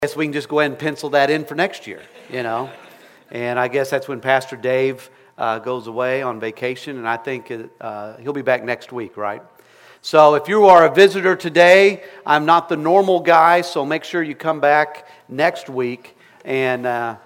guess we can just go ahead and pencil that in for next year, And I guess that's when Pastor Dave goes away on vacation, and I think he'll be back next week, right? So if you are a visitor today, I'm not the normal guy, so make sure you come back next week and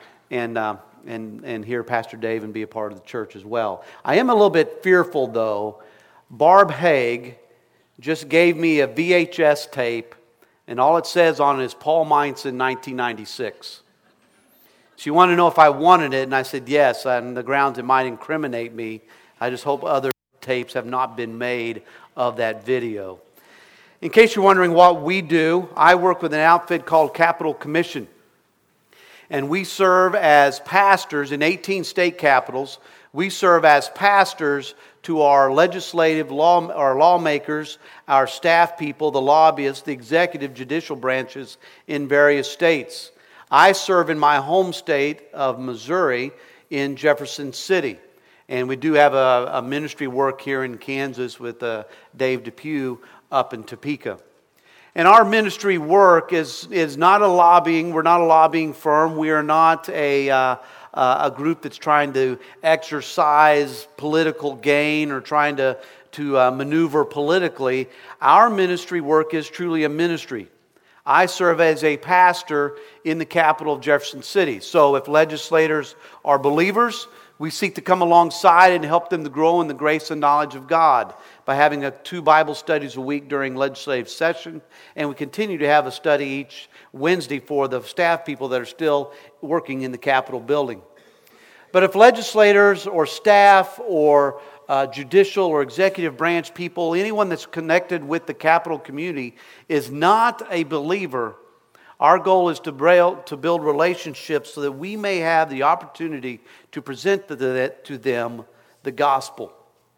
hear Pastor Dave and be a part of the church as well. I am a little bit fearful, though. Barb Haig just gave me a VHS tape, and all it says on it is Paul Meinson 1996. She wanted to know if I wanted it, and I said yes, on the grounds it might incriminate me. I just hope other tapes have not been made of that video. In case you're wondering what we do, I work with an outfit called Capital Commission. And we serve as pastors in 18 state capitals. We serve as pastors to our legislative our lawmakers, our staff people, the lobbyists, the executive, judicial branches in various states. I serve in my home state of Missouri in Jefferson City. And we do have a ministry work here in Kansas with Dave Depew up in Topeka. And our ministry work is not a lobbying. We're not a lobbying firm. We are not a group that's trying to exercise political gain or trying to maneuver politically. Our ministry work is truly a ministry. I serve as a pastor in the capital of Jefferson City. So if legislators are believers, we seek to come alongside and help them to grow in the grace and knowledge of God by having 2 Bible studies a week during legislative session. And we continue to have a study each Wednesday for the staff people that are still working in the Capitol building. But if legislators or staff or judicial or executive branch people, anyone that's connected with the Capitol community is not a believer, our goal is to build relationships so that we may have the opportunity to present to them the gospel.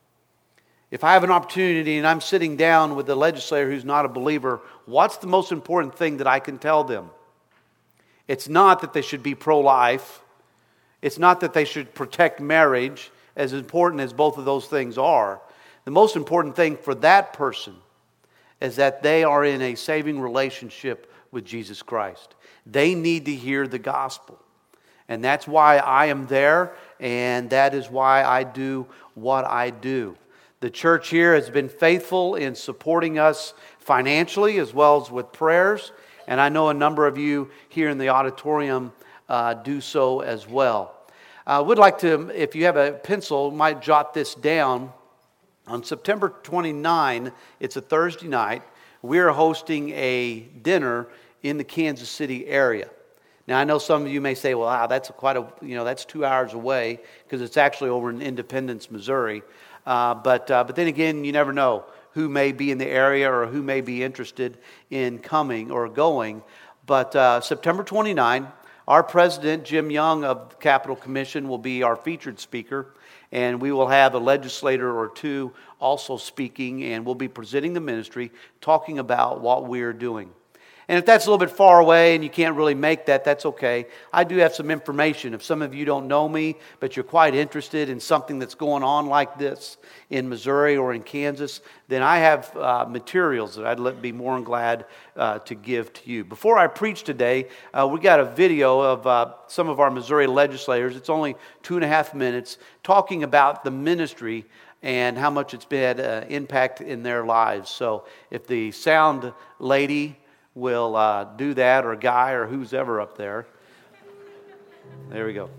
If I have an opportunity and I'm sitting down with a legislator who's not a believer, what's the most important thing that I can tell them? It's not that they should be pro-life. It's not that they should protect marriage, as important as both of those things are. The most important thing for that person is that they are in a saving relationship with Jesus Christ. They need to hear the gospel. And that's why I am there, and that is why I do what I do. The church here has been faithful in supporting us financially as well as with prayers, and I know a number of you here in the auditorium do so as well. I would like to, if you have a pencil, might jot this down. On September 29, it's a Thursday night, we're hosting a dinner in the Kansas City area. Now, I know some of you may say, well, wow, that's that's 2 hours away, because it's actually over in Independence, Missouri. But then again, you never know who may be in the area or who may be interested in coming or going. But September 29, our president, Jim Young of the Capitol Commission, will be our featured speaker, and we will have a legislator or 2 also speaking, and we'll be presenting the ministry, talking about what we're doing. And if that's a little bit far away and you can't really make that, that's okay. I do have some information. If some of you don't know me, but you're quite interested in something that's going on like this in Missouri or in Kansas, then I have materials that I'd be more than glad to give to you. Before I preach today, we got a video of some of our Missouri legislators. It's only 2.5 minutes, talking about the ministry and how much it's been impact in their lives. So if the sound lady will do that, or a guy, or who's ever up there. There we go.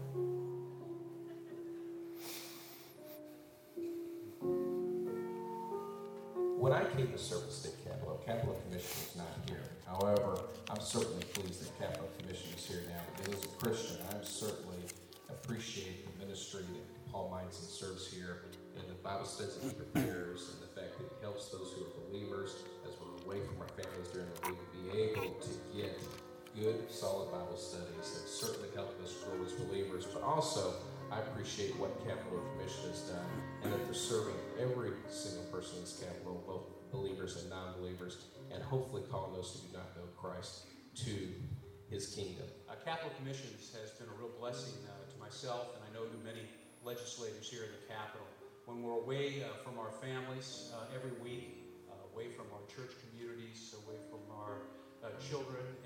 When I came to Service State Capitol Commission is not here. However, I'm certainly pleased that Capitol Commission is here now, because as a Christian, I certainly appreciate the ministry that Paul Meinson serves here, and the Bible studies that he prepares, and the fact that he helps those who are believers as we're away from our families during the week, be able to get good, solid Bible studies that certainly help us grow as believers. But also, I appreciate what Capitol Commission has done, and that they're serving every single person in this Capitol, both believers and non-believers, and hopefully calling those who do not know Christ to His kingdom. Capitol Commission has been a real blessing to myself, and I know to many legislators here in the Capitol. When we're away from our families every week, away from our church communities, away from our children and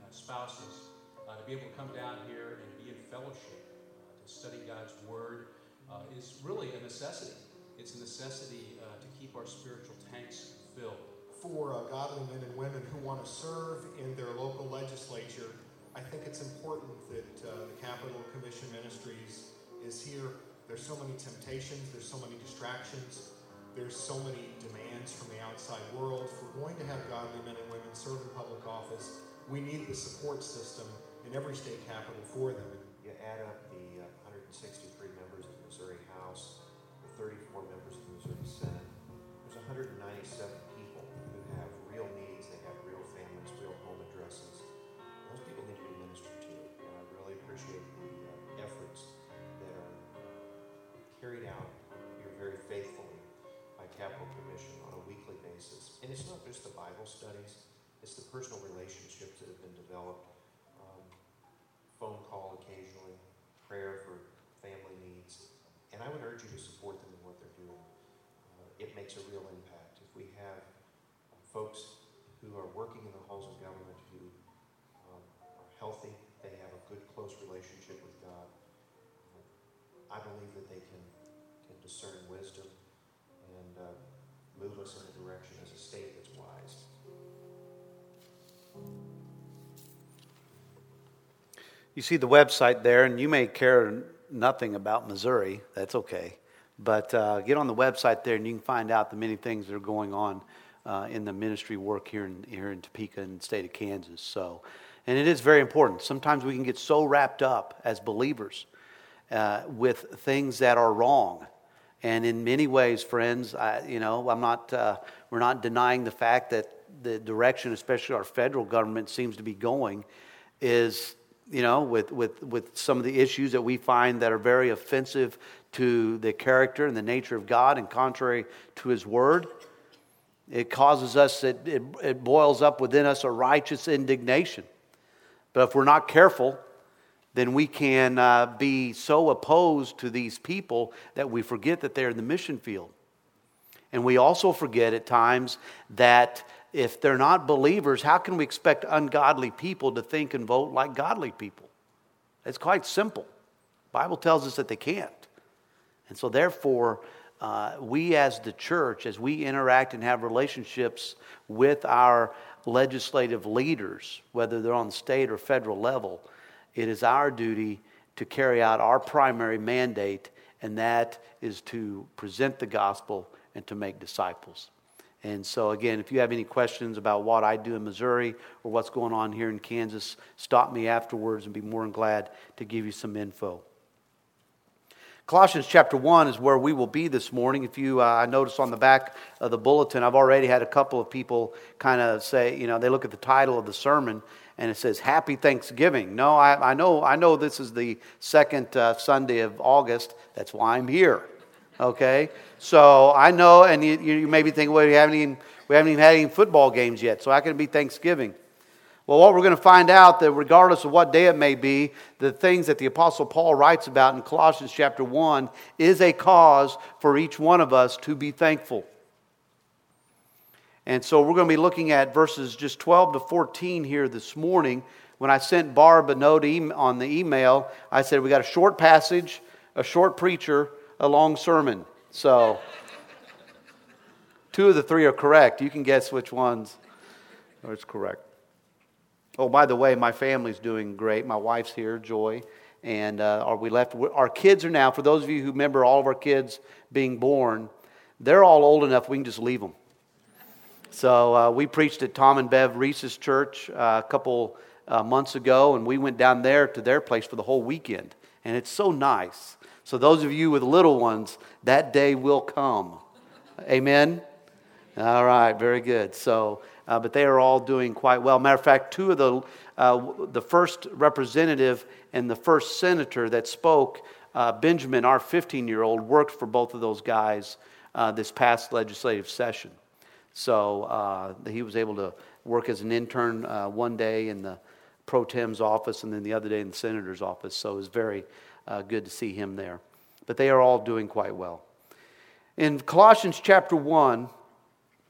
spouses, to be able to come down here and be in fellowship, to study God's Word, is really a necessity. It's a necessity to keep our spiritual tanks filled. For godly men and women who want to serve in their local legislature, I think it's important that the Capital Commission Ministries is here. There's so many temptations, there's so many distractions, there's so many demands from the outside world. If we're going to have godly men and women serve in public office, we need the support system in every state capital for them. You add up the 163 members of the Missouri House, the 34 members of the Missouri Senate, there's 197 people who have real needs, they have real families, real home addresses. Those people need to be ministered to. And I really appreciate the efforts that are carried out here very faithfully by Capital Commission on a weekly basis. And it's not just the Bible studies, it's the personal relationships that have been developed, phone call occasionally, prayer for family needs. And I would urge you to support them in what they're doing. It makes a real impact. If we have folks who are working in the halls of government who are healthy, they have a good, close relationship with God, I believe that they can discern wisdom and move us in a direction as a state that's wise. You see the website there, and you may care nothing about Missouri. That's okay. But get on the website there, and you can find out the many things that are going on in the ministry work here in Topeka and the state of Kansas. So, and it is very important. Sometimes we can get so wrapped up as believers with things that are wrong. And in many ways, friends, we're not denying the fact that the direction, especially our federal government, seems to be going is, with some of the issues that we find that are very offensive to the character and the nature of God and contrary to His Word. It causes us, it boils up within us a righteous indignation. But if we're not careful, then we can be so opposed to these people that we forget that they're in the mission field. And we also forget at times that if they're not believers, how can we expect ungodly people to think and vote like godly people? It's quite simple. The Bible tells us that they can't. And so therefore, we as the church, as we interact and have relationships with our legislative leaders, whether they're on the state or federal level, it is our duty to carry out our primary mandate, and that is to present the gospel and to make disciples. And so again, if you have any questions about what I do in Missouri or what's going on here in Kansas, stop me afterwards and be more than glad to give you some info. Colossians chapter 1 is where we will be this morning. If you, I noticed on the back of the bulletin, I've already had a couple of people kind of say, they look at the title of the sermon and it says, Happy Thanksgiving. No, I know this is the second Sunday of August. That's why I'm here. Okay? So I know, and you may be thinking, well, we haven't even had any football games yet, so how can it be Thanksgiving? Well, what we're going to find out that regardless of what day it may be, the things that the Apostle Paul writes about in Colossians chapter 1 is a cause for each one of us to be thankful. And so we're going to be looking at verses just 12 to 14 here this morning. When I sent Barb a note on the email, I said we got a short passage, a short preacher, a long sermon. So 2 of the 3 are correct. You can guess which ones are correct. Oh, by the way, my family's doing great. My wife's here, Joy, and our kids are now, for those of you who remember all of our kids being born, they're all old enough we can just leave them. So we preached at Tom and Bev Reese's church a couple months ago, and we went down there to their place for the whole weekend, and it's so nice. So those of you with little ones, that day will come. Amen? All right, very good. So, but they are all doing quite well. Matter of fact, 2 of the first representative and the first senator that spoke, Benjamin, our 15-year-old, worked for both of those guys this past legislative session. So he was able to work as an intern one day in the pro tem's office and then the other day in the senator's office. So it was very good to see him there. But they are all doing quite well. In Colossians chapter 1,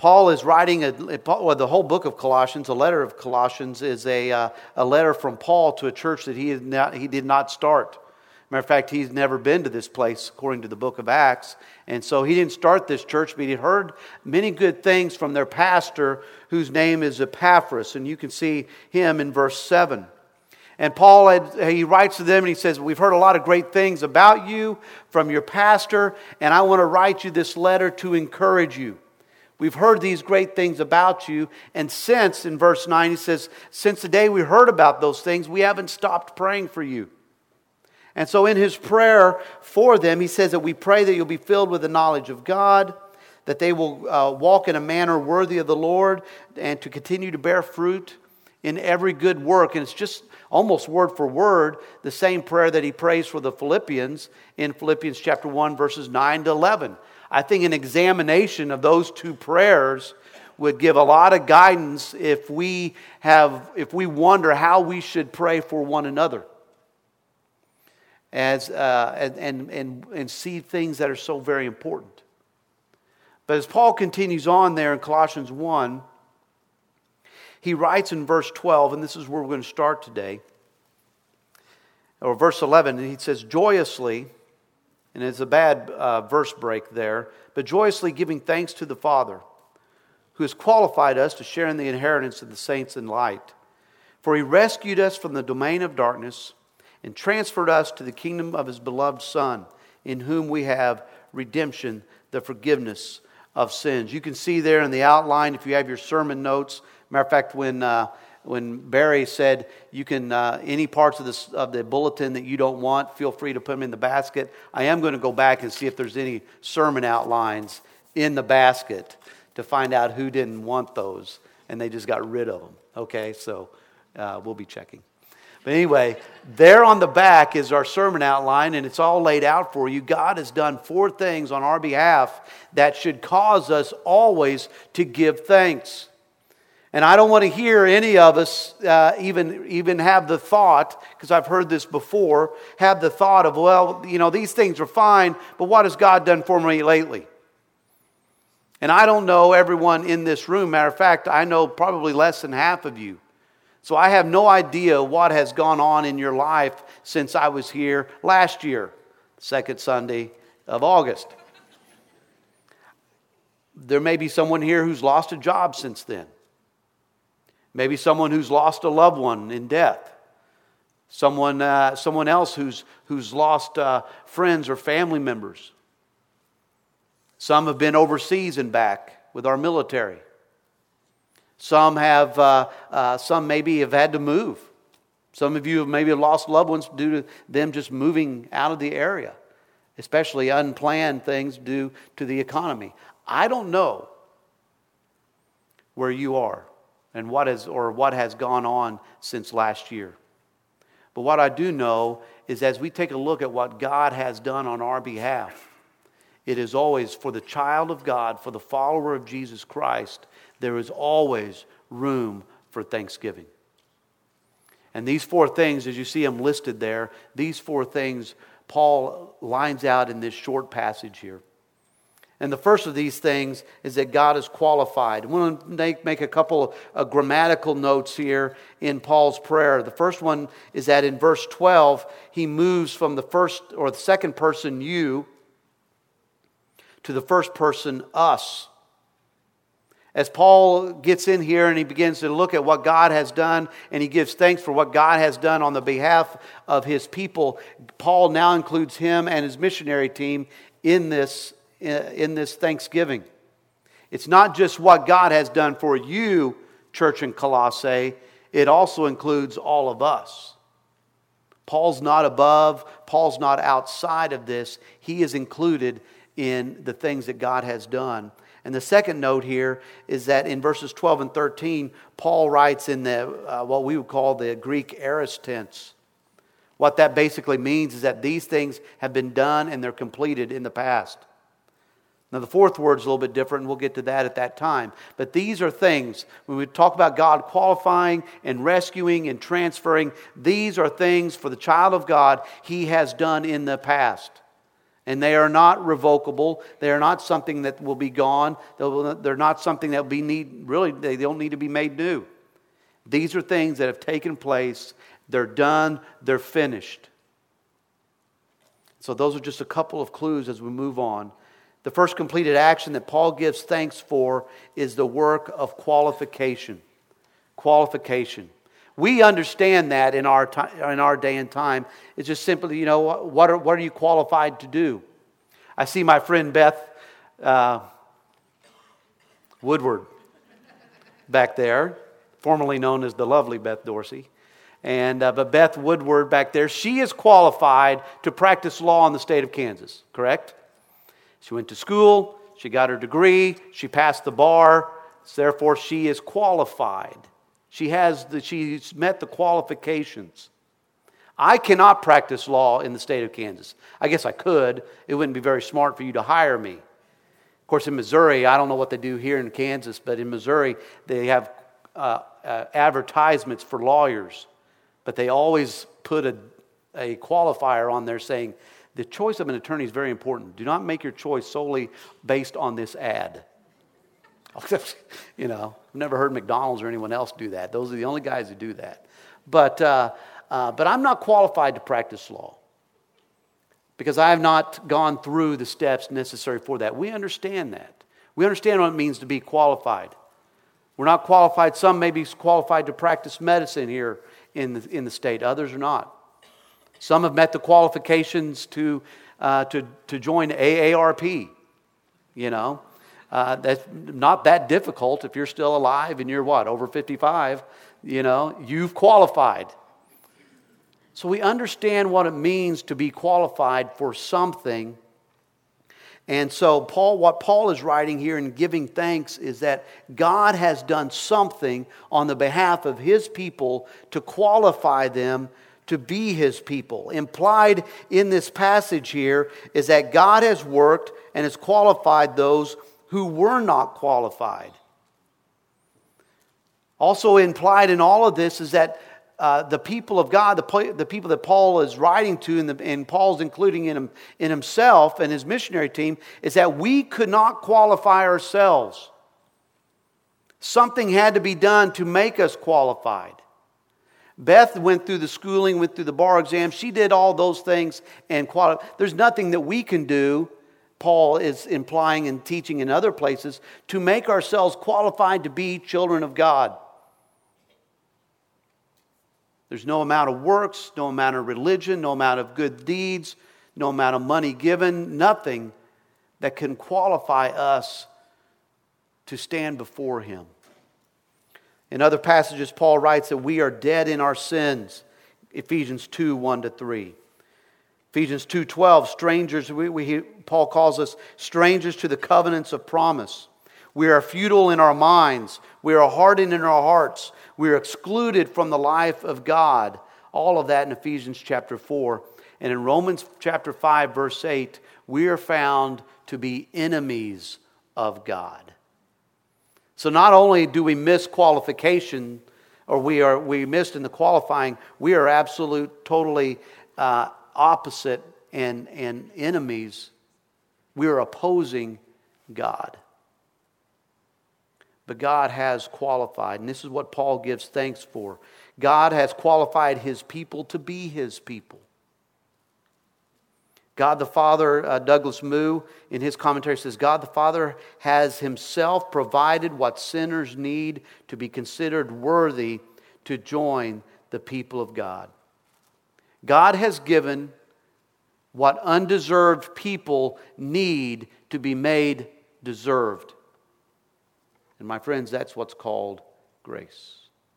Paul is writing, the whole book of Colossians, a letter of Colossians, is a letter from Paul to a church that he did not start. Matter of fact, he's never been to this place according to the book of Acts. And so he didn't start this church, but he heard many good things from their pastor, whose name is Epaphras. And you can see him in verse 7. And Paul, he writes to them and he says, we've heard a lot of great things about you from your pastor, and I want to write you this letter to encourage you. We've heard these great things about you, and since, in verse 9, he says, since the day we heard about those things, we haven't stopped praying for you. And so in his prayer for them, he says that we pray that you'll be filled with the knowledge of God, that they will walk in a manner worthy of the Lord, and to continue to bear fruit in every good work. And it's just almost word for word the same prayer that he prays for the Philippians in Philippians chapter 1, verses 9 to 11. I think an examination of those two prayers would give a lot of guidance if we wonder how we should pray for one another, and see things that are so very important. But as Paul continues on there in Colossians 1, he writes in verse 12, and this is where we're going to start today, or verse 11, and he says, joyously, and it's a bad verse break there, but joyously giving thanks to the Father, who has qualified us to share in the inheritance of the saints in light. For he rescued us from the domain of darkness and transferred us to the kingdom of his beloved Son, in whom we have redemption, the forgiveness of sins. You can see there in the outline, if you have your sermon notes. Matter of fact, when Barry said you can any parts of the bulletin that you don't want, feel free to put them in the basket. I am going to go back and see if there's any sermon outlines in the basket to find out who didn't want those and they just got rid of them. Okay, so we'll be checking. But anyway, there on the back is our sermon outline, and it's all laid out for you. God has done 4 things on our behalf that should cause us always to give thanks. And I don't want to hear any of us even have the thought, because I've heard this before, have the thought of, well, you know, these things are fine, but what has God done for me lately? And I don't know everyone in this room. Matter of fact, I know probably less than half of you. So I have no idea what has gone on in your life since I was here last year, second Sunday of August. There may be someone here who's lost a job since then. Maybe someone who's lost a loved one in death. Someone else who's lost friends or family members. Some have been overseas and back with our military. Some maybe have had to move. Some of you have maybe lost loved ones due to them just moving out of the area, especially unplanned things due to the economy. I don't know where you are and what has gone on since last year. But what I do know is as we take a look at what God has done on our behalf, it is always for the child of God, for the follower of Jesus Christ, there is always room for thanksgiving. And these 4 things, as you see them listed there, these 4 things Paul lines out in this short passage here. And the first of these things is that God is qualified. I'm going to make a couple of grammatical notes here in Paul's prayer. The first one is that in verse 12, he moves from the first or the second person you to the first person us. As Paul gets in here and he begins to look at what God has done and he gives thanks for what God has done on the behalf of his people, Paul now includes him and his missionary team in this thanksgiving. It's not just what God has done for you, church in Colossae, it also includes all of us. Paul's not above, Paul's not outside of this. He is included in the things that God has done. And the second note here is that in verses 12 and 13, Paul writes in the what we would call the Greek aorist tense. What that basically means is that these things have been done and they're completed in the past. Now the fourth word is a little bit different, and we'll get to that at that time. But these are things, when we talk about God qualifying and rescuing and transferring, these are things for the child of God He has done in the past. And they are not revocable. They are not something that will be gone. They're not something that will be they don't need to be made new. These are things that have taken place. They're done. They're finished. So those are just a couple of clues as we move on. The first completed action that Paul gives thanks for is the work of qualification. Qualification. We understand that in our day and time. It's just simply, what are you qualified to do? I see my friend Beth Woodward back there, formerly known as the lovely Beth Dorsey. But Beth Woodward back there, she is qualified to practice law in the state of Kansas, correct? She went to school, she got her degree, she passed the bar, so therefore she is qualified. She's met the qualifications. I cannot practice law in the state of Kansas. I guess I could. It wouldn't be very smart for you to hire me. Of course, in Missouri, I don't know what they do here in Kansas, but in Missouri, they have advertisements for lawyers. But they always put a qualifier on there saying, the choice of an attorney is very important. Do not make your choice solely based on this ad. I've never heard McDonald's or anyone else do that. Those are the only guys who do that. But I'm not qualified to practice law because I have not gone through the steps necessary for that. We understand that. We understand what it means to be qualified. We're not qualified. Some may be qualified to practice medicine here in the state. Others are not. Some have met the qualifications to join AARP. That's not that difficult if you're still alive and you're over 55. You've qualified. So we understand what it means to be qualified for something. And so what Paul is writing here and giving thanks is that God has done something on the behalf of His people to qualify them to be His people. Implied in this passage here is that God has worked and has qualified those who were not qualified. Also implied in all of this is that the people of God, the people that Paul is writing to, and Paul's including in himself and his missionary team, is that we could not qualify ourselves. Something had to be done to make us qualified. Beth went through the schooling, went through the bar exam. She did all those things and qualified. There's nothing that we can do, Paul is implying and teaching in other places, to make ourselves qualified to be children of God. There's no amount of works, no amount of religion, no amount of good deeds, no amount of money given, nothing that can qualify us to stand before Him. In other passages, Paul writes that we are dead in our sins. Ephesians 2, 1-3. Ephesians 2:12, strangers, Paul calls us strangers to the covenants of promise. We are futile in our minds. We are hardened in our hearts. We are excluded from the life of God. All of that in Ephesians chapter 4. And in Romans chapter 5, verse 8, we are found to be enemies of God. So not only do we miss qualification, or we missed in the qualifying, we are totally opposite and enemies. We are opposing God. But God has qualified, and this is what Paul gives thanks for. God has qualified His people to be His people. God the Father, Douglas Moo, in his commentary says, God the Father has Himself provided what sinners need to be considered worthy to join the people of God. God has given what undeserved people need to be made deserved. And my friends, that's what's called grace.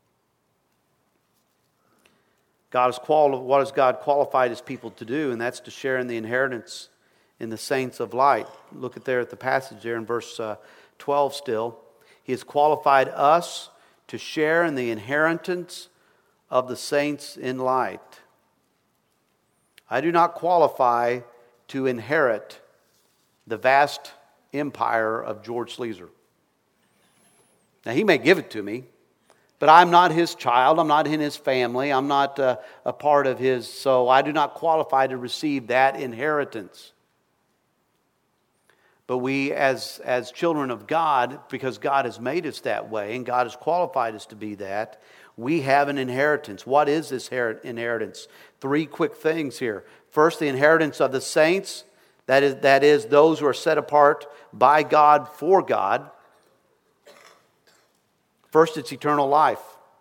What has God qualified His people to do? And that's to share in the inheritance in the saints of light. Look at the passage there in verse 12 still. He has qualified us to share in the inheritance of the saints in light. I do not qualify to inherit the vast empire of George Sleezer. Now, he may give it to me, but I'm not his child. I'm not in his family. I'm not a part of his, so I do not qualify to receive that inheritance. But we as children of God, because God has made us that way and God has qualified us to be that, we have an inheritance. What is this inheritance? 3 quick things here. First, the inheritance of the saints. That is those who are set apart by God for God. First, it's eternal life.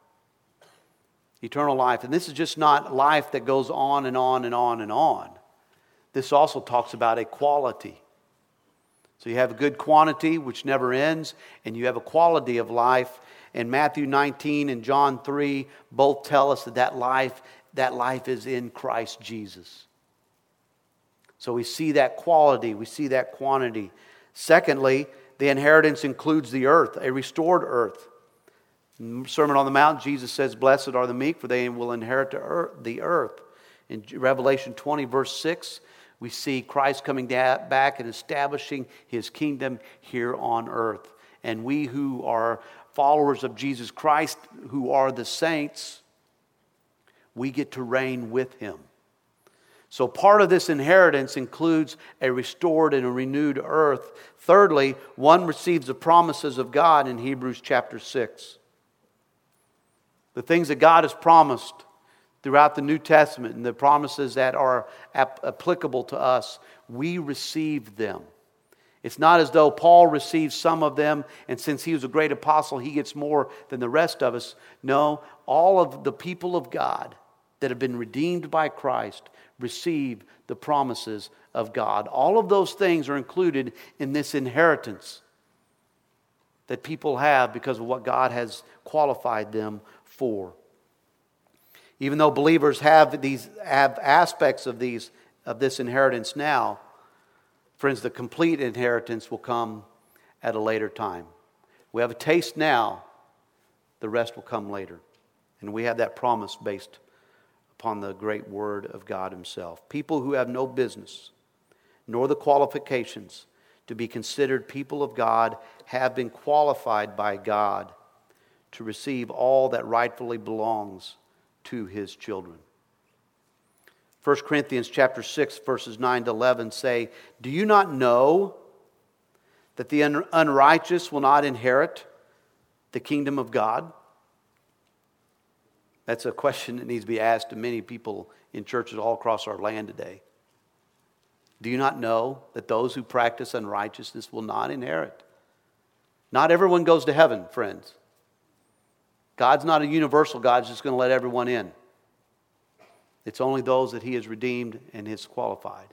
Eternal life. And this is just not life that goes on and on and on and on. This also talks about a quality. So you have a good quantity, which never ends, and you have a quality of life. And Matthew 19 and John 3 both tell us that life is in Christ Jesus. So we see that quality, we see that quantity. Secondly, the inheritance includes the earth, a restored earth. In Sermon on the Mount, Jesus says, "Blessed are the meek, for they will inherit the earth." In Revelation 20, verse 6, we see Christ coming back and establishing His kingdom here on earth. And we who are followers of Jesus Christ, who are the saints, we get to reign with Him. So part of this inheritance includes a restored and a renewed earth. Thirdly, one receives the promises of God in Hebrews chapter 6. The things that God has promised throughout the New Testament and the promises that are applicable to us, we receive them. It's not as though Paul received some of them, and since he was a great apostle, he gets more than the rest of us. No, all of the people of God that have been redeemed by Christ receive the promises of God. All of those things are included in this inheritance that people have because of what God has qualified them for. Even though believers have aspects of this inheritance now, friends, the complete inheritance will come at a later time. We have a taste now, the rest will come later. And we have that promise based upon the great word of God Himself. People who have no business, nor the qualifications to be considered people of God, have been qualified by God to receive all that rightfully belongs to His children. 1 Corinthians chapter 6, verses 9 to 11 say, "Do you not know that the unrighteous will not inherit the kingdom of God?" That's a question that needs to be asked to many people in churches all across our land today. Do you not know that those who practice unrighteousness will not inherit? Not everyone goes to heaven, friends. God's not a universal God who's just going to let everyone in. It's only those that He has redeemed and has qualified.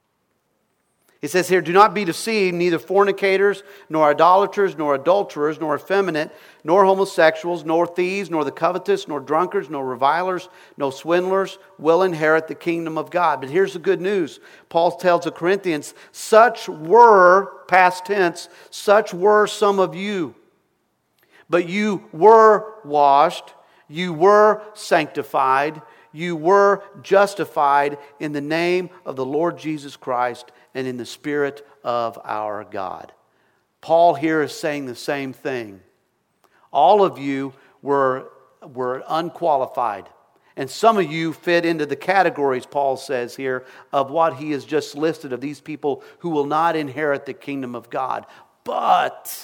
It says here, "Do not be deceived, neither fornicators, nor idolaters, nor adulterers, nor effeminate, nor homosexuals, nor thieves, nor the covetous, nor drunkards, nor revilers, nor swindlers will inherit the kingdom of God." But here's the good news. Paul tells the Corinthians, such were, past tense, such were some of you. But you were washed, you were sanctified, you were justified in the name of the Lord Jesus Christ and in the Spirit of our God. Paul here is saying the same thing. All of you were unqualified. And some of you fit into the categories, Paul says here, of what he has just listed of these people who will not inherit the kingdom of God. But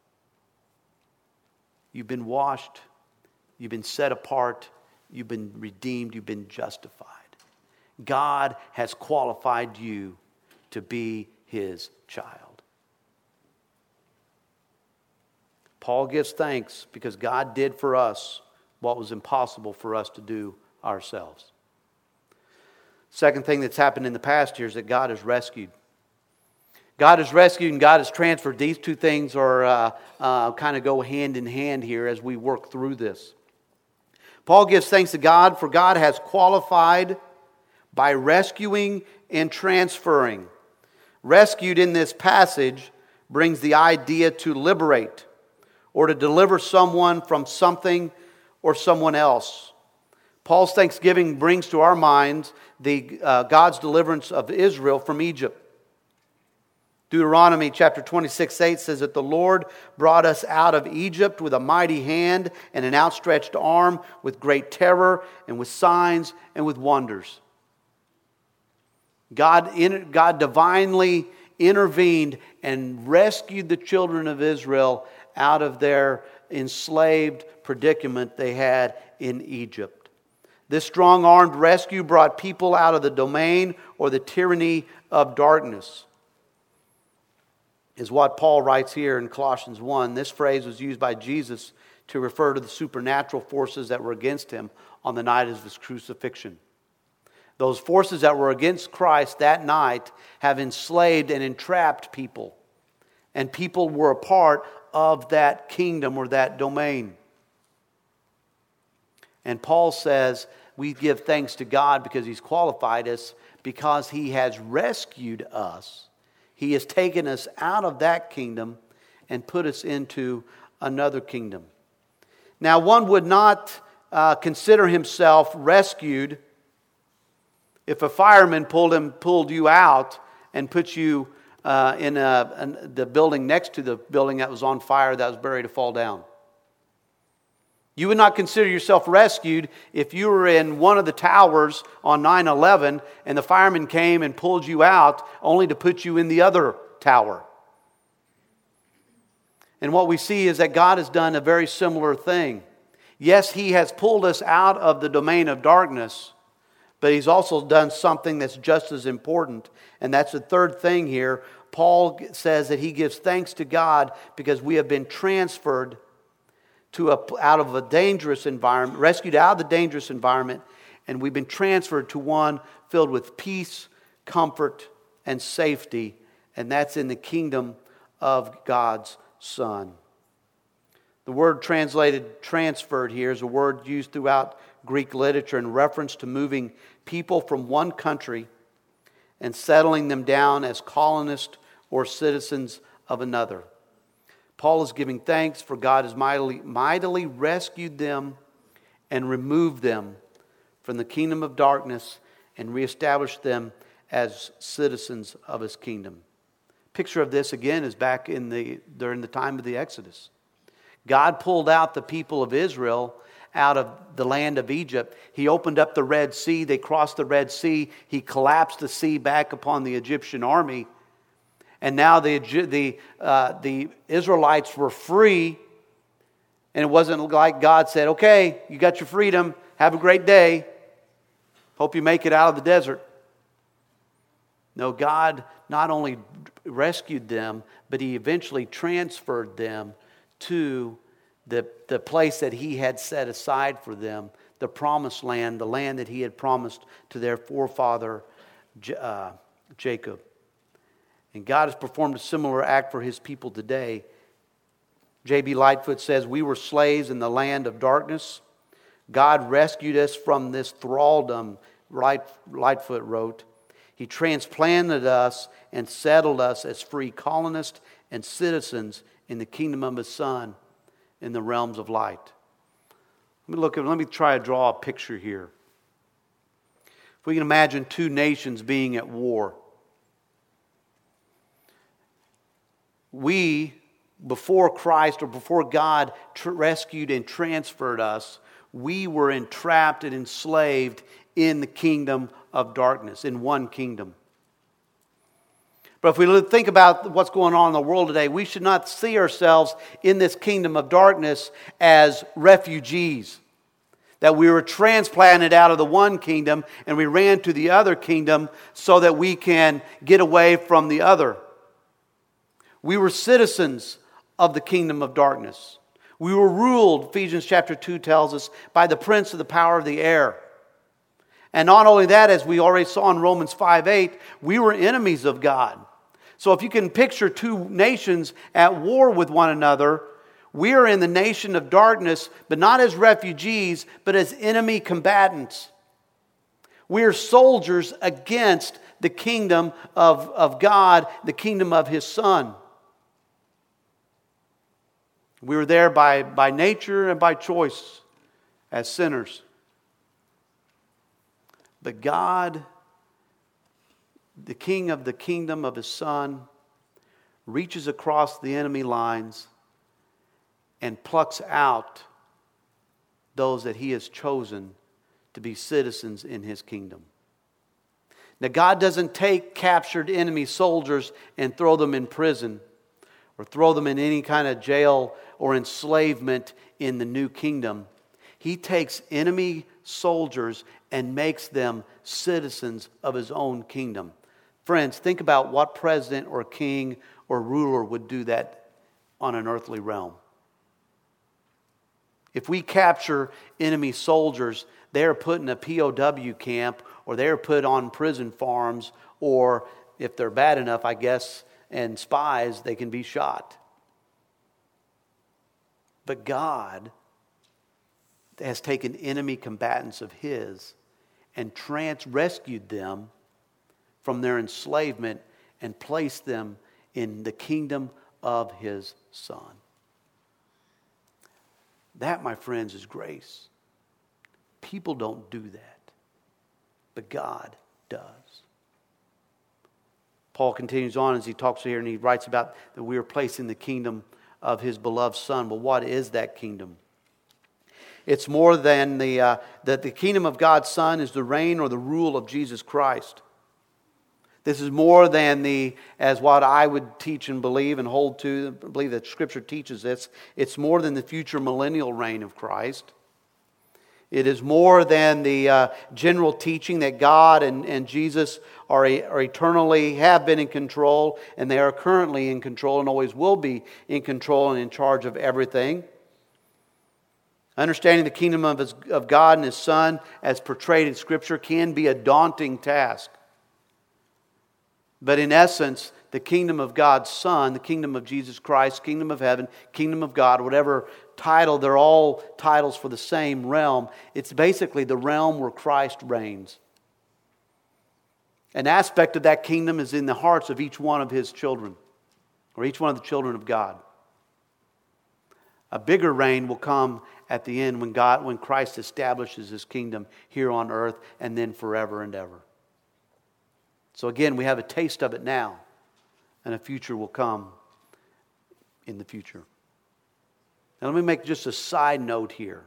you've been washed, you've been set apart, you've been redeemed, you've been justified. God has qualified you to be His child. Paul gives thanks because God did for us what was impossible for us to do ourselves. Second thing that's happened in the past here is that God has rescued. God has rescued and God has transferred. These two things are kind of go hand in hand here as we work through this. Paul gives thanks to God, for God has qualified by rescuing and transferring. Rescued in this passage brings the idea to liberate or to deliver someone from something or someone else. Paul's thanksgiving brings to our minds God's deliverance of Israel from Egypt. Deuteronomy chapter 26:8 says that the Lord brought us out of Egypt with a mighty hand and an outstretched arm, with great terror and with signs and with wonders. God divinely intervened and rescued the children of Israel out of their enslaved predicament they had in Egypt. This strong-armed rescue brought people out of the domain or the tyranny of darkness, is what Paul writes here in Colossians 1. This phrase was used by Jesus to refer to the supernatural forces that were against him on the night of his crucifixion. Those forces that were against Christ that night have enslaved and entrapped people. And people were a part of that kingdom or that domain. And Paul says we give thanks to God because He's qualified us, because He has rescued us. He has taken us out of that kingdom and put us into another kingdom. Now, one would not consider himself rescued if a fireman pulled you out and put you in the building next to the building that was on fire that was ready to fall down. You would not consider yourself rescued if you were in one of the towers on 9/11 and the fireman came and pulled you out only to put you in the other tower. And what we see is that God has done a very similar thing. Yes, He has pulled us out of the domain of darkness, but He's also done something that's just as important. And that's the third thing here. Paul says that he gives thanks to God because we have been transferred out of a dangerous environment, rescued out of the dangerous environment, and we've been transferred to one filled with peace, comfort, and safety, and that's in the kingdom of God's Son. The word translated transferred here is a word used throughout Greek literature in reference to moving people from one country and settling them down as colonists or citizens of another. Paul is giving thanks for God has mightily rescued them and removed them from the kingdom of darkness and reestablished them as citizens of His kingdom. Picture of this again is back during the time of the Exodus. God pulled out the people of Israel out of the land of Egypt. He opened up the Red Sea. They crossed the Red Sea. He collapsed the sea back upon the Egyptian army. And now the Israelites were free. And it wasn't like God said, okay, you got your freedom. Have a great day. Hope you make it out of the desert. No, God not only rescued them, but He eventually transferred them to the place that He had set aside for them, the promised land, the land that He had promised to their forefather Jacob. And God has performed a similar act for His people today. J.B. Lightfoot says, we were slaves in the land of darkness. God rescued us from this thraldom, Lightfoot wrote. He transplanted us and settled us as free colonists and citizens in the kingdom of His Son in the realms of light. Let me try to draw a picture here. If we can imagine two nations being at war. We, before Christ or before God rescued and transferred us, we were entrapped and enslaved in the kingdom of darkness, in one kingdom. But if we think about what's going on in the world today, we should not see ourselves in this kingdom of darkness as refugees. That we were transplanted out of the one kingdom and we ran to the other kingdom so that we can get away from the other. We were citizens of the kingdom of darkness. We were ruled, Ephesians chapter 2 tells us, by the prince of the power of the air. And not only that, as we already saw in Romans 5:8, we were enemies of God. So if you can picture two nations at war with one another, we are in the nation of darkness, but not as refugees, but as enemy combatants. We are soldiers against the kingdom of God, the kingdom of His Son. We were there by nature and by choice as sinners. But God, the King of the kingdom of His Son, reaches across the enemy lines and plucks out those that He has chosen to be citizens in His kingdom. Now, God doesn't take captured enemy soldiers and throw them in prison or throw them in any kind of jail or enslavement in the new kingdom. He takes enemy soldiers and makes them citizens of His own kingdom. Friends, think about what president or king or ruler would do that on an earthly realm. If we capture enemy soldiers, they are put in a POW camp, or they are put on prison farms, or if they're bad enough, I guess, and spies, they can be shot. But God has taken enemy combatants of His and rescued them from their enslavement and placed them in the kingdom of His Son. That, my friends, is grace. People don't do that, but God does. Paul continues on as he talks here, and he writes about that we are placed in the kingdom of His beloved Son. Well, what is that kingdom? It's more than that the kingdom of God's Son is the reign or the rule of Jesus Christ. This is more than as what I would teach and believe and hold to, believe that Scripture teaches this. It's more than the future millennial reign of Christ. It is more than the general teaching that God and Jesus are eternally have been in control, and they are currently in control and always will be in control and in charge of everything. Understanding the kingdom of God and His Son as portrayed in Scripture can be a daunting task. But in essence, the kingdom of God's Son, the kingdom of Jesus Christ, kingdom of heaven, kingdom of God, whatever title, they're all titles for the same realm. It's basically the realm where Christ reigns. An aspect of that kingdom is in the hearts of each one of His children, or each one of the children of God. A bigger reign will come at the end when Christ establishes His kingdom here on earth and then forever and ever. So again, we have a taste of it now, and a future will come in the future. Now let me make just a side note here.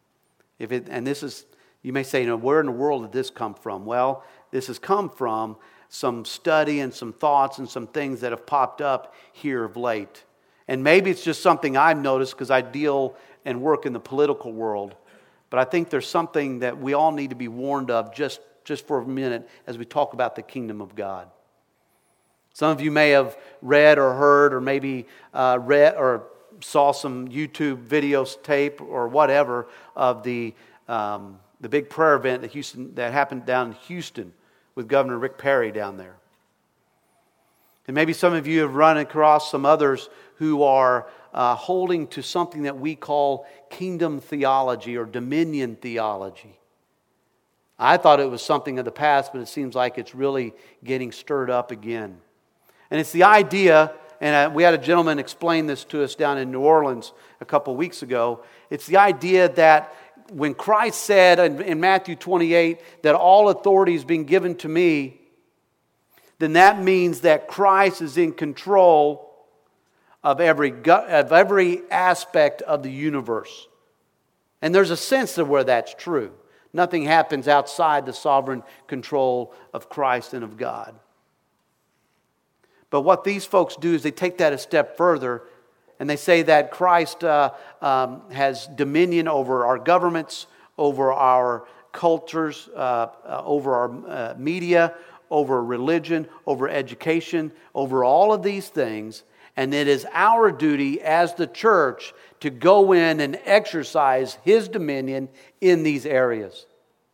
You may say, where in the world did this come from? Well, this has come from some study and some thoughts and some things that have popped up here of late. And maybe it's just something I've noticed because I deal and work in the political world. But I think there's something that we all need to be warned of just for a minute as we talk about the kingdom of God. Some of you may have read or heard or maybe read or saw some YouTube videos, tape or whatever of the big prayer event that happened down in Houston with Governor Rick Perry down there. And maybe some of you have run across some others who are holding to something that we call kingdom theology or dominion theology. I thought it was something of the past, but it seems like it's really getting stirred up again. And it's the idea, and we had a gentleman explain this to us down in New Orleans a couple weeks ago. It's the idea that when Christ said in Matthew 28 that all authority is being given to me, then that means that Christ is in control of every aspect of the universe. And there's a sense of where that's true. Nothing happens outside the sovereign control of Christ and of God. But what these folks do is they take that a step further and they say that Christ has dominion over our governments, over our cultures, over our media, over religion, over education, over all of these things. And it is our duty as the church to go in and exercise His dominion in these areas.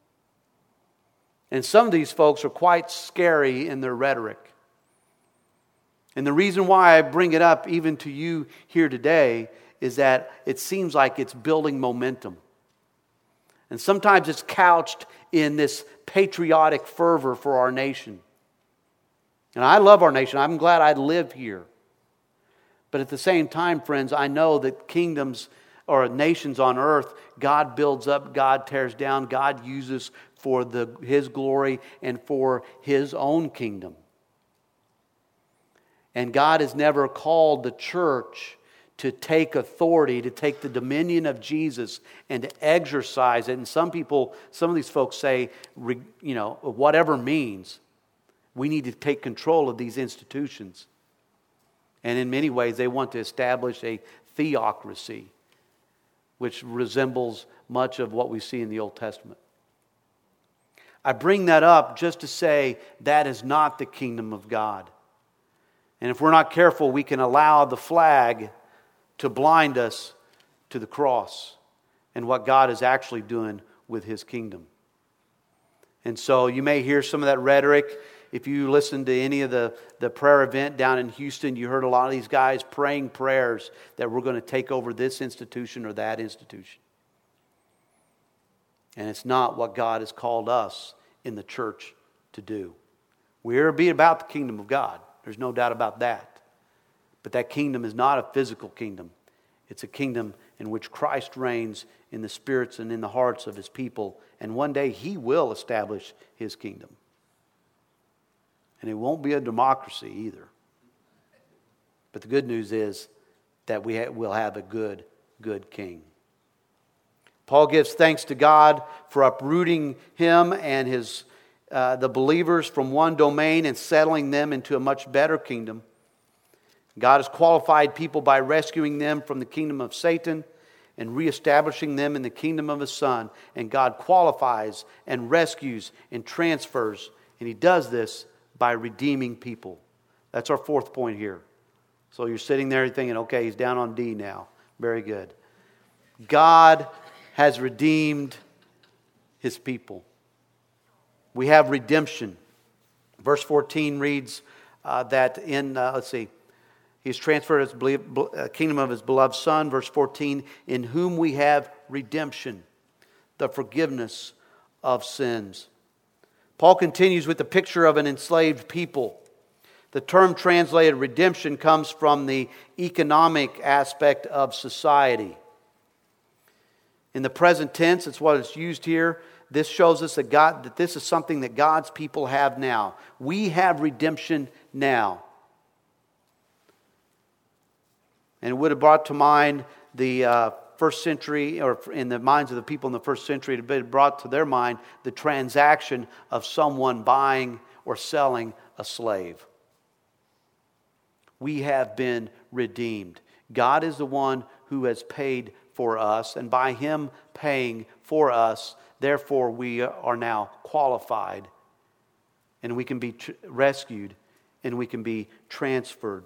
And some of these folks are quite scary in their rhetoric. And the reason why I bring it up even to you here today is that it seems like it's building momentum. And sometimes it's couched in this patriotic fervor for our nation. And I love our nation. I'm glad I live here. But at the same time, friends, I know that kingdoms or nations on earth, God builds up, God tears down, God uses for His glory and for His own kingdom. And God has never called the church to take authority, to take the dominion of Jesus and to exercise it. And some of these folks say, whatever means. We need to take control of these institutions. And in many ways, they want to establish a theocracy, which resembles much of what we see in the Old Testament. I bring that up just to say that is not the kingdom of God. And if we're not careful, we can allow the flag to blind us to the cross and what God is actually doing with His kingdom. And so you may hear some of that rhetoric. If you listen to any of the prayer event down in Houston, you heard a lot of these guys praying prayers that we're going to take over this institution or that institution. And it's not what God has called us in the church to do. We're to be about the kingdom of God. There's no doubt about that. But that kingdom is not a physical kingdom. It's a kingdom in which Christ reigns in the spirits and in the hearts of His people. And one day He will establish His kingdom. And it won't be a democracy either. But the good news is that we'll have a good king. Paul gives thanks to God for uprooting him and the believers from one domain and settling them into a much better kingdom. God has qualified people by rescuing them from the kingdom of Satan and reestablishing them in the kingdom of His Son. And God qualifies and rescues and transfers. And He does this by redeeming people. That's our fourth point here. So you're sitting there thinking, okay, he's down on D now. Very good. God has redeemed His people. We have redemption. Verse 14 reads that He's transferred His kingdom of His beloved Son. Verse 14, in whom we have redemption, the forgiveness of sins. Paul continues with the picture of an enslaved people. The term translated redemption comes from the economic aspect of society. In the present tense, it's what is used here. This shows us that this is something that God's people have now. We have redemption now. And it would have brought to mind the first century, or in the minds of the people in the first century, it had brought to their mind the transaction of someone buying or selling a slave. We have been redeemed. God is the one who has paid for us, and by Him paying for us, therefore we are now qualified, and we can be rescued, and we can be transferred.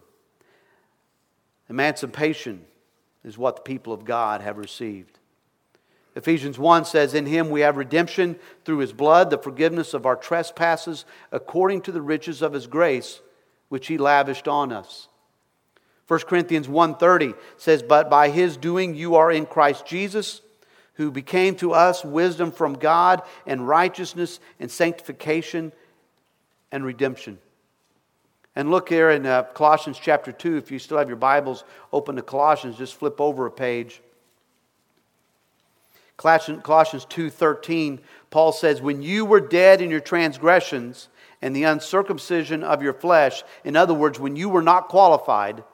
Emancipation is what the people of God have received. Ephesians 1 says, in Him we have redemption through His blood, the forgiveness of our trespasses, according to the riches of His grace, which He lavished on us. 1 Corinthians 1:30 says, but by His doing you are in Christ Jesus, who became to us wisdom from God and righteousness and sanctification and redemption. And look here in Colossians chapter 2. If you still have your Bibles open to Colossians, just flip over a page. Colossians 2:13, Paul says, when you were dead in your transgressions and the uncircumcision of your flesh, in other words, when you were not qualified,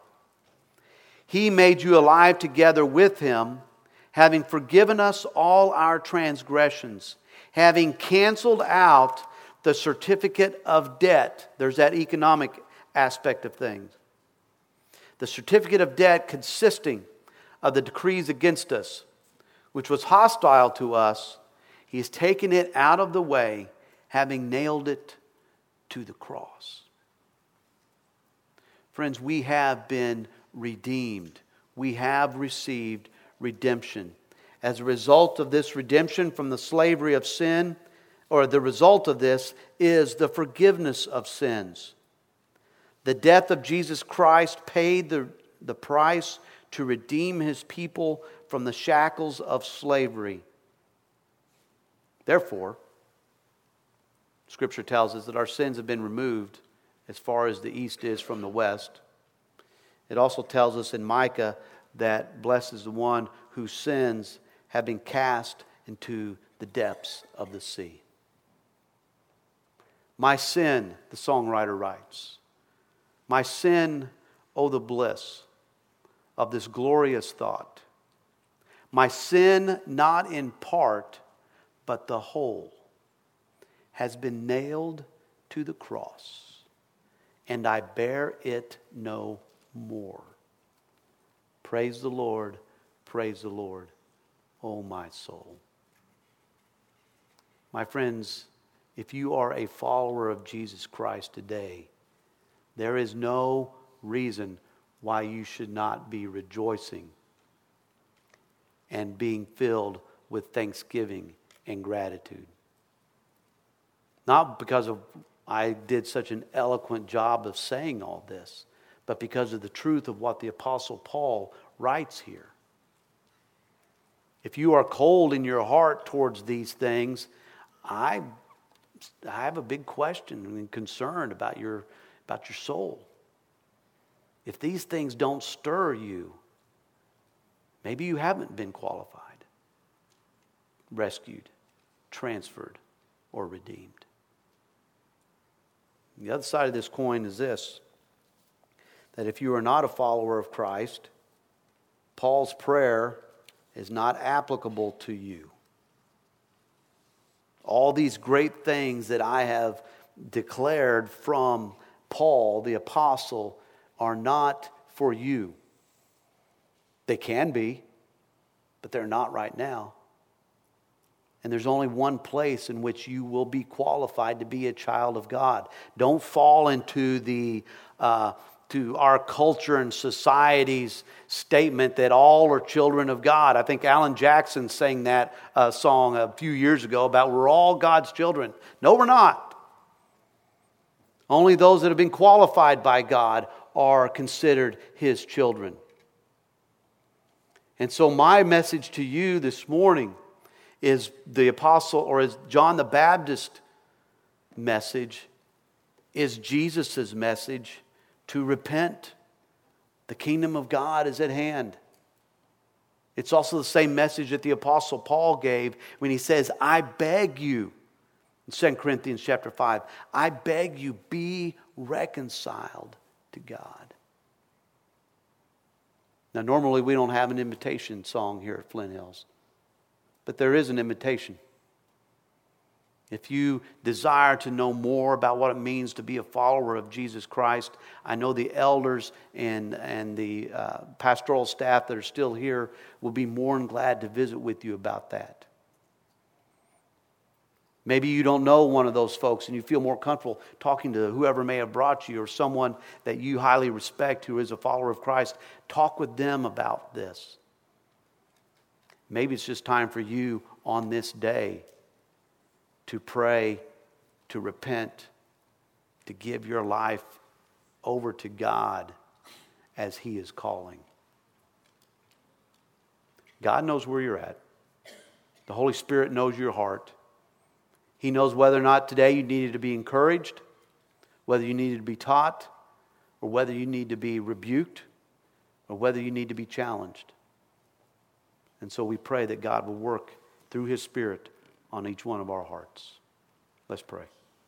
He made you alive together with Him, having forgiven us all our transgressions, having canceled out the certificate of debt. There's that economic aspect of things. The certificate of debt consisting of the decrees against us, which was hostile to us. He has taken it out of the way, having nailed it to the cross. Friends, we have been redeemed. We have received redemption. As a result of this redemption from the slavery of sin, or the result of this is the forgiveness of sins. The death of Jesus Christ paid the price to redeem His people from the shackles of slavery. Therefore, Scripture tells us that our sins have been removed as far as the east is from the west. It also tells us in Micah that blessed is the one whose sins have been cast into the depths of the sea. My sin, the songwriter writes, my sin, oh the bliss of this glorious thought. My sin, not in part, but the whole, has been nailed to the cross, and I bear it no more. Praise the Lord, O my soul. My friends, if you are a follower of Jesus Christ today, there is no reason why you should not be rejoicing and being filled with thanksgiving and gratitude. Not because of I did such an eloquent job of saying all this, but because of the truth of what the Apostle Paul writes here. If you are cold in your heart towards these things, I have a big question and concern about your soul. If these things don't stir you, maybe you haven't been qualified, rescued, transferred, or redeemed. The other side of this coin is this, that if you are not a follower of Christ, Paul's prayer is not applicable to you. All these great things that I have declared from Paul, the apostle, are not for you. They can be, but they're not right now. And there's only one place in which you will be qualified to be a child of God. Don't fall into to our culture and society's statement that all are children of God. I think Alan Jackson sang that song a few years ago about we're all God's children. No, we're not. Only those that have been qualified by God are considered His children. And so my message to you this morning is the apostle, or is John the Baptist message, is Jesus' message to repent. The kingdom of God is at hand. It's also the same message that the apostle Paul gave when he says, I beg you, in 2 Corinthians chapter 5, I beg you, be reconciled to God. Now, normally we don't have an invitation song here at Flint Hills, but there is an invitation. If you desire to know more about what it means to be a follower of Jesus Christ, I know the elders and the pastoral staff that are still here will be more than glad to visit with you about that. Maybe you don't know one of those folks and you feel more comfortable talking to whoever may have brought you or someone that you highly respect who is a follower of Christ. Talk with them about this. Maybe it's just time for you on this day to pray, to repent, to give your life over to God as He is calling. God knows where you're at. The Holy Spirit knows your heart. He knows whether or not today you needed to be encouraged, whether you needed to be taught, or whether you need to be rebuked, or whether you need to be challenged. And so we pray that God will work through His Spirit on each one of our hearts. Let's pray.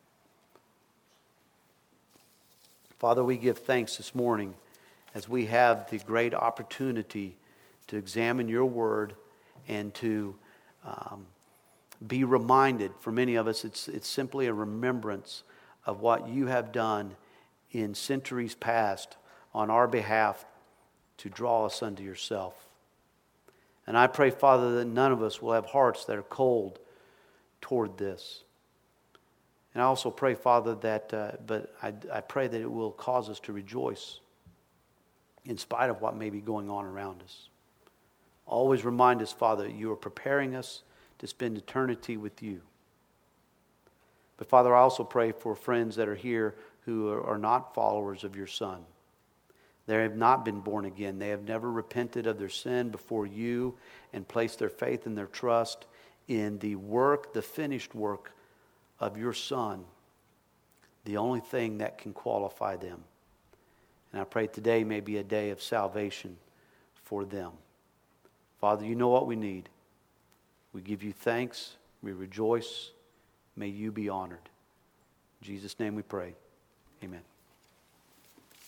Father, we give thanks this morning as we have the great opportunity to examine your word and to be reminded. For many of us, it's simply a remembrance of what you have done in centuries past on our behalf to draw us unto yourself. And I pray, Father, that none of us will have hearts that are cold toward this. And I also pray, Father, that I pray that it will cause us to rejoice in spite of what may be going on around us. Always remind us, Father, you are preparing us to spend eternity with you. But Father, I also pray for friends that are here who are not followers of your Son. They have not been born again. They have never repented of their sin before you and placed their faith and their trust in the work, the finished work of your Son, the only thing that can qualify them. And I pray today may be a day of salvation for them. Father, you know what we need. We give you thanks. We rejoice. May you be honored. In Jesus' name we pray. Amen.